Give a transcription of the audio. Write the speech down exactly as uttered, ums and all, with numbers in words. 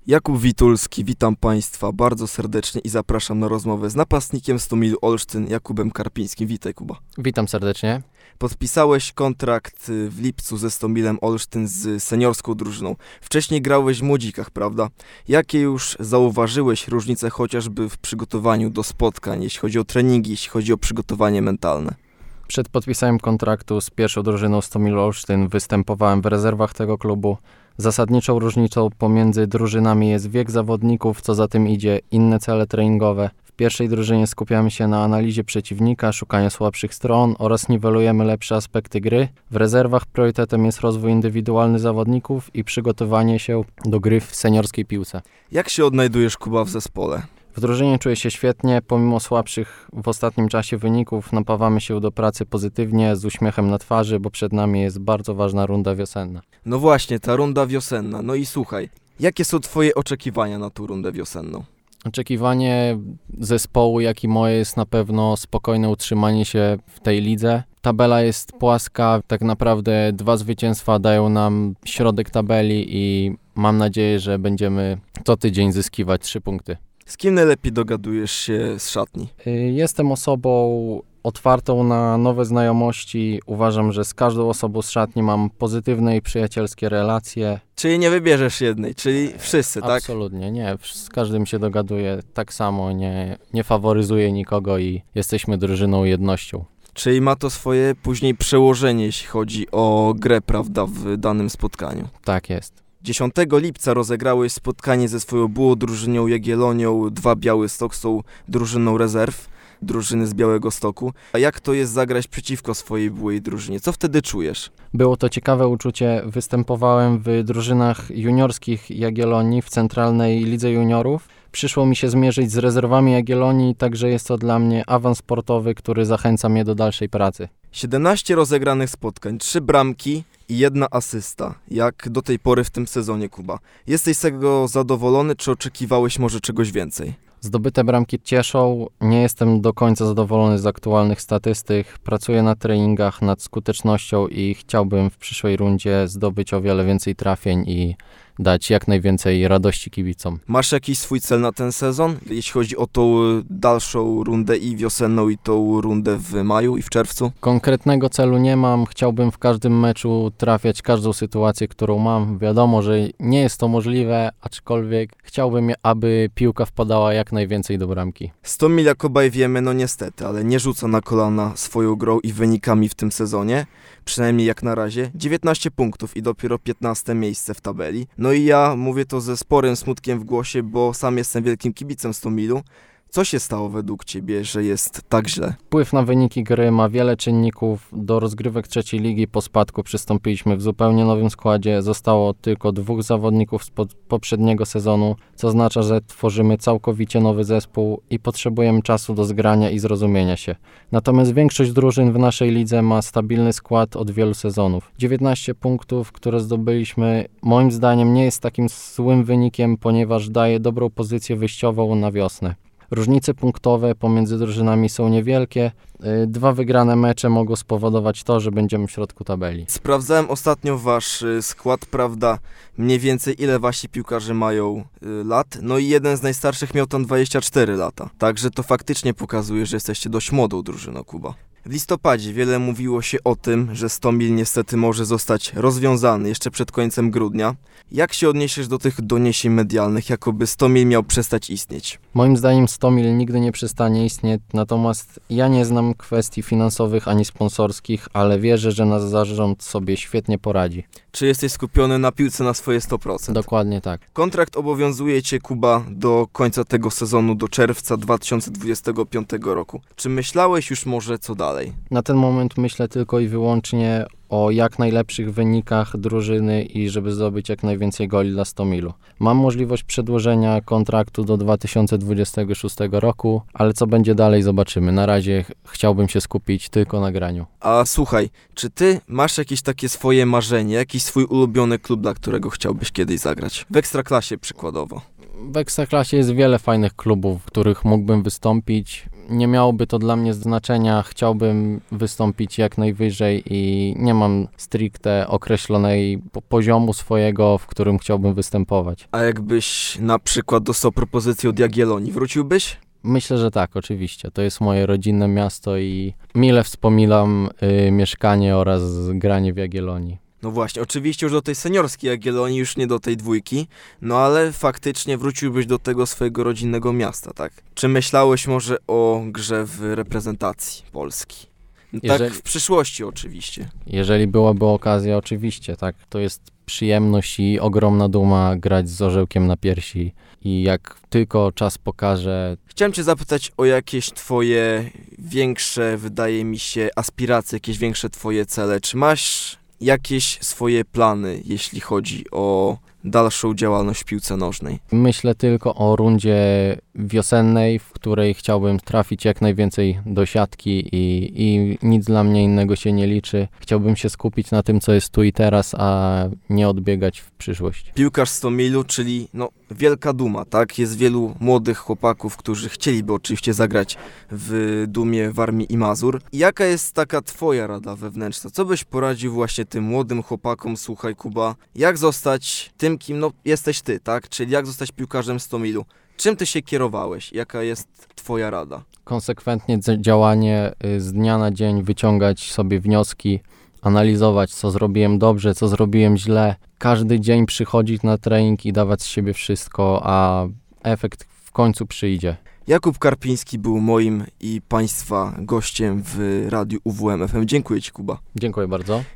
Jakub Witulski, witam Państwa bardzo serdecznie i zapraszam na rozmowę z napastnikiem Stomilu Olsztyn, Jakubem Karpińskim. Witaj, Kuba. Witam serdecznie. Podpisałeś kontrakt w lipcu ze Stomilem Olsztyn z seniorską drużyną. Wcześniej grałeś w młodzikach, prawda? Jakie już zauważyłeś różnice chociażby w przygotowaniu do spotkań, jeśli chodzi o treningi, jeśli chodzi o przygotowanie mentalne? Przed podpisaniem kontraktu z pierwszą drużyną Stomilu Olsztyn występowałem w rezerwach tego klubu. Zasadniczą różnicą pomiędzy drużynami jest wiek zawodników, co za tym idzie inne cele treningowe. W pierwszej drużynie skupiamy się na analizie przeciwnika, szukaniu słabszych stron oraz niwelujemy lepsze aspekty gry. W rezerwach priorytetem jest rozwój indywidualny zawodników i przygotowanie się do gry w seniorskiej piłce. Jak się odnajdujesz, Kuba, w zespole? W drużynie czuję się świetnie, pomimo słabszych w ostatnim czasie wyników napawamy się do pracy pozytywnie, z uśmiechem na twarzy, bo przed nami jest bardzo ważna runda wiosenna. No właśnie, ta runda wiosenna. No i słuchaj, jakie są Twoje oczekiwania na tą rundę wiosenną? Oczekiwanie zespołu, jak i moje, jest na pewno spokojne utrzymanie się w tej lidze. Tabela jest płaska, tak naprawdę dwa zwycięstwa dają nam środek tabeli i mam nadzieję, że będziemy co tydzień zyskiwać trzy punkty. Z kim najlepiej dogadujesz się z szatni? Jestem osobą otwartą na nowe znajomości. Uważam, że z każdą osobą z szatni mam pozytywne i przyjacielskie relacje. Czyli nie wybierzesz jednej, czyli wszyscy, tak? Absolutnie, nie. Z każdym się dogaduję tak samo, nie, nie faworyzuję nikogo i jesteśmy drużyną, jednością. Czyli ma to swoje później przełożenie, jeśli chodzi o grę, prawda, w danym spotkaniu. Tak jest. dziesiątego lipca rozegrałeś spotkanie ze swoją byłą drużyną Jagiellonią. Dwa Białystok są drużyną rezerw, drużyny z Białegostoku. A jak to jest zagrać przeciwko swojej byłej drużynie? Co wtedy czujesz? Było to ciekawe uczucie. Występowałem w drużynach juniorskich Jagiellonii w Centralnej Lidze Juniorów. Przyszło mi się zmierzyć z rezerwami Jagiellonii, także jest to dla mnie awans sportowy, który zachęca mnie do dalszej pracy. siedemnaście rozegranych spotkań, trzy bramki i jedna asysta. Jak do tej pory w tym sezonie, Kuba? Jesteś z tego zadowolony, czy oczekiwałeś może czegoś więcej? Zdobyte bramki cieszą. Nie jestem do końca zadowolony z aktualnych statystyk. Pracuję na treningach, nad skutecznością i chciałbym w przyszłej rundzie zdobyć o wiele więcej trafień i dać jak najwięcej radości kibicom. Masz jakiś swój cel na ten sezon, jeśli chodzi o tą dalszą rundę i wiosenną i tą rundę w maju i w czerwcu? Konkretnego celu nie mam. Chciałbym w każdym meczu trafiać każdą sytuację, którą mam. Wiadomo, że nie jest to możliwe, aczkolwiek chciałbym, aby piłka wpadała jak najwięcej do bramki. Stomil, jak obaj wiemy, no niestety, ale nie rzuca na kolana swoją grą i wynikami w tym sezonie. Przynajmniej jak na razie. dziewiętnaście punktów i dopiero piętnaste miejsce w tabeli. No i ja mówię to ze sporym smutkiem w głosie, bo sam jestem wielkim kibicem Stomilu. Co się stało według Ciebie, że jest tak źle? Wpływ na wyniki gry ma wiele czynników. Do rozgrywek trzeciej ligi po spadku przystąpiliśmy w zupełnie nowym składzie. Zostało tylko dwóch zawodników z poprzedniego sezonu, co oznacza, że tworzymy całkowicie nowy zespół i potrzebujemy czasu do zgrania i zrozumienia się. Natomiast większość drużyn w naszej lidze ma stabilny skład od wielu sezonów. dziewiętnaście punktów, które zdobyliśmy, moim zdaniem nie jest takim złym wynikiem, ponieważ daje dobrą pozycję wyjściową na wiosnę. Różnice punktowe pomiędzy drużynami są niewielkie. Dwa wygrane mecze mogą spowodować to, że będziemy w środku tabeli. Sprawdzałem ostatnio wasz skład, prawda, mniej więcej ile wasi piłkarze mają lat. No i jeden z najstarszych miał tam dwadzieścia cztery lata. Także to faktycznie pokazuje, że jesteście dość młodą drużyną, Kuba. W listopadzie wiele mówiło się o tym, że Stomil niestety może zostać rozwiązany jeszcze przed końcem grudnia. Jak się odniesiesz do tych doniesień medialnych, jakoby Stomil miał przestać istnieć? Moim zdaniem Stomil nigdy nie przestanie istnieć, natomiast ja nie znam kwestii finansowych ani sponsorskich, ale wierzę, że nasz zarząd sobie świetnie poradzi. Czy jesteś skupiony na piłce na swoje sto procent? Dokładnie tak. Kontrakt obowiązuje Cię, Kuba, do końca tego sezonu, do czerwca dwa tysiące dwudziestego piątego roku. Czy myślałeś już może co dalej? Na ten moment myślę tylko i wyłącznie o jak najlepszych wynikach drużyny i żeby zdobyć jak najwięcej goli dla Stomilu. Mam możliwość przedłużenia kontraktu do dwa tysiące dwudziestego szóstego roku, ale co będzie dalej zobaczymy. Na razie ch- chciałbym się skupić tylko na graniu. A słuchaj, czy Ty masz jakieś takie swoje marzenie, jakiś swój ulubiony klub, dla którego chciałbyś kiedyś zagrać? W Ekstraklasie przykładowo. W Ekstraklasie jest wiele fajnych klubów, w których mógłbym wystąpić. nie miałoby to dla mnie znaczenia. Chciałbym wystąpić jak najwyżej i nie mam stricte określonej po- poziomu swojego, w którym chciałbym występować. A jakbyś na przykład dostał propozycję od Jagiellonii, wróciłbyś? Myślę, że tak, oczywiście. To jest moje rodzinne miasto i mile wspominam y, mieszkanie oraz granie w Jagiellonii. No właśnie, oczywiście już do tej seniorskiej Jagiellonii, już nie do tej dwójki, no ale faktycznie wróciłbyś do tego swojego rodzinnego miasta, tak? Czy myślałeś może o grze w reprezentacji Polski? Tak Jeżeli- w przyszłości oczywiście. Jeżeli byłaby okazja, oczywiście, tak. To jest przyjemność i ogromna duma grać z orzełkiem na piersi i jak tylko czas pokaże, Chciałem cię zapytać o jakieś twoje większe, wydaje mi się, aspiracje, jakieś większe twoje cele. Czy masz jakieś swoje plany, jeśli chodzi o dalszą działalność w piłce nożnej? myślę tylko o rundzie wiosennej, w której chciałbym trafić jak najwięcej do siatki i, i nic dla mnie innego się nie liczy. Chciałbym się skupić na tym, co jest tu i teraz, a nie odbiegać w przyszłość. Piłkarz z Tomilu, czyli no wielka duma, tak? Jest wielu młodych chłopaków, którzy chcieliby oczywiście zagrać w Dumie, Warmii i Mazur. Jaka jest taka twoja rada wewnętrzna? Co byś poradził właśnie tym młodym chłopakom? Słuchaj, Kuba, jak zostać tym, kim no jesteś ty, tak? Czyli jak zostać piłkarzem z Tomilu? Czym ty się kierowałeś? Jaka jest twoja rada? Konsekwentnie dz- działanie, y, z dnia na dzień wyciągać sobie wnioski, analizować, co zrobiłem dobrze, co zrobiłem źle. Każdy dzień przychodzić na trening i dawać z siebie wszystko, a efekt w końcu przyjdzie. Jakub Karpiński był moim i państwa gościem w radiu U W M F M. Dziękuję ci, Kuba. Dziękuję bardzo.